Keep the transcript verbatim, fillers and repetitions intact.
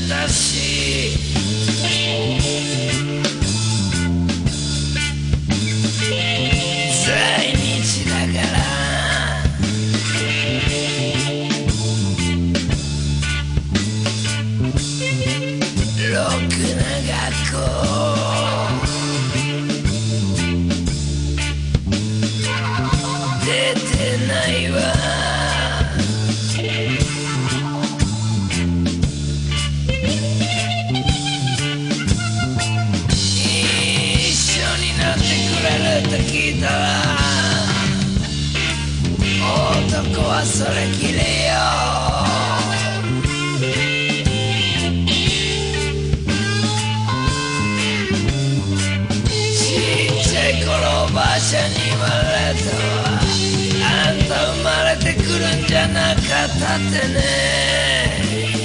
私在日だからろくな学校出てないわと聞いたら男はそれきれよちっちゃい頃おばあちゃんに言われたわあんた生まれてくるんじゃなかったってね